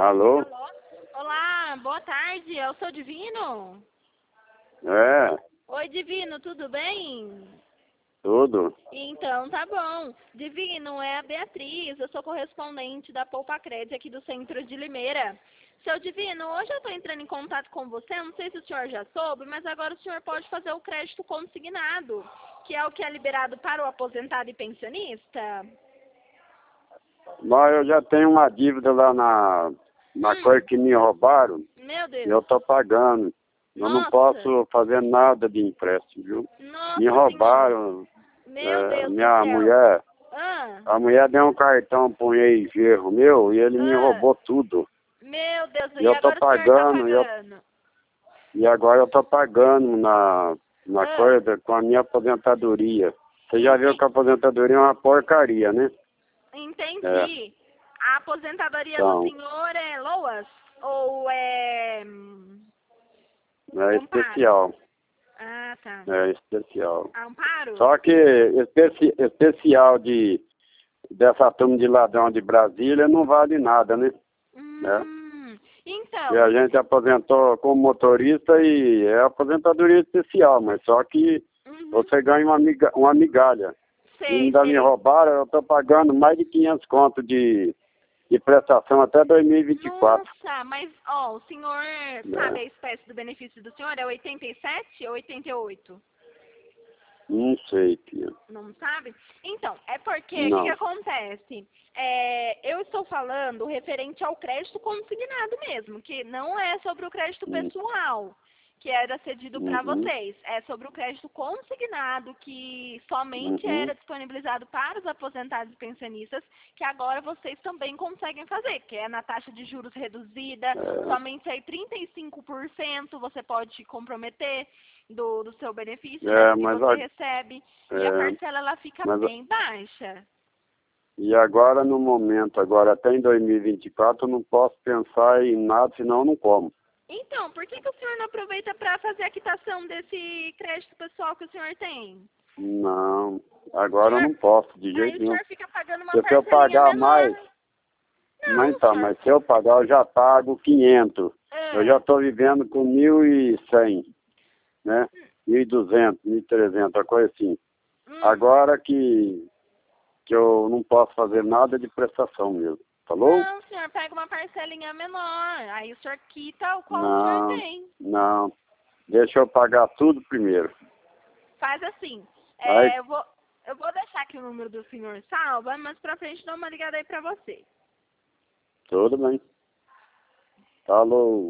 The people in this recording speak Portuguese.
Alô? Alô? Olá, boa tarde, é o seu Divino? É, Oi, Divino, tudo bem? tudo. Então, tá bom. Divino, é a Beatriz, eu sou correspondente da Poupa Cred aqui do centro de Limeira. Seu Divino, hoje eu estou entrando em contato com você, não sei se o senhor já soube, mas agora o senhor pode fazer o crédito consignado, que é o que é liberado para o aposentado e pensionista. Mas eu já tenho uma dívida lá na coisa que me roubaram Meu e eu Deus. tô pagando. Eu não Nossa. posso fazer nada de empréstimo, viu? Me Nossa senhora. roubaram. Meu Deus do Minha céu. mulher, Ah, a mulher deu um cartão pro ex-genro meu e ele me ah. roubou tudo. Meu Deus, E e eu tô agora o senhor tá pagando, pagando? e agora eu tô pagando na Ah, coisa com a minha aposentadoria. Você já viu que a aposentadoria é uma porcaria, né? É, entendi. A aposentadoria do então, senhor é LOAS ou é é Amparo? especial. Ah, tá. É especial. Amparo? Só que especial dessa turma de ladrão de Brasília não vale nada, né? É. E Então, a gente aposentou como motorista e é aposentadoria especial, mas só que uhum, você ganha uma migalha. E sei, ainda me sei. roubaram, eu estou pagando mais de 500 conto de prestação até 2024. Nossa, mas, ó, o senhor sabe Né? a espécie do benefício do senhor? É 87 ou 88? Não sei, tia. Não sabe? Então, é porque, o que Não. acontece? Eu estou falando referente ao crédito consignado mesmo, que não é sobre o crédito Hum, pessoal, que era cedido para Uhum, vocês. É sobre o crédito consignado, que somente uhum, era disponibilizado para os aposentados e pensionistas, que agora vocês também conseguem fazer, que é na taxa de juros reduzida, é, somente aí 35% você pode comprometer do seu benefício, né, é, do que mas, você recebe. E a é, parcela ela fica mas bem baixa. e agora no momento, agora até em 2024, eu não posso pensar em nada, senão eu não como. Então, por que o senhor não aproveita para fazer a quitação desse crédito pessoal que o senhor tem? Não, O agora eu senhor, não posso, de aí jeito o nenhum. senhor fica pagando uma Porque se eu parcelinha pagar menor. mais, mas Não, então, senhor. mas se eu pagar, eu já pago 500. Eu já Ah, estou vivendo com 1.100, né? 1.200, 1.300, uma coisa assim. hum. Agora que eu não posso fazer nada de prestação mesmo. Falou? Não, senhor, pega uma parcelinha menor. Aí o senhor quita o qual o senhor Não, tem. não. Deixa eu pagar tudo primeiro. Faz assim. Aí, Eu vou deixar aqui o número do senhor salva, mas pra frente dá uma ligada aí pra você. tudo bem. Falou.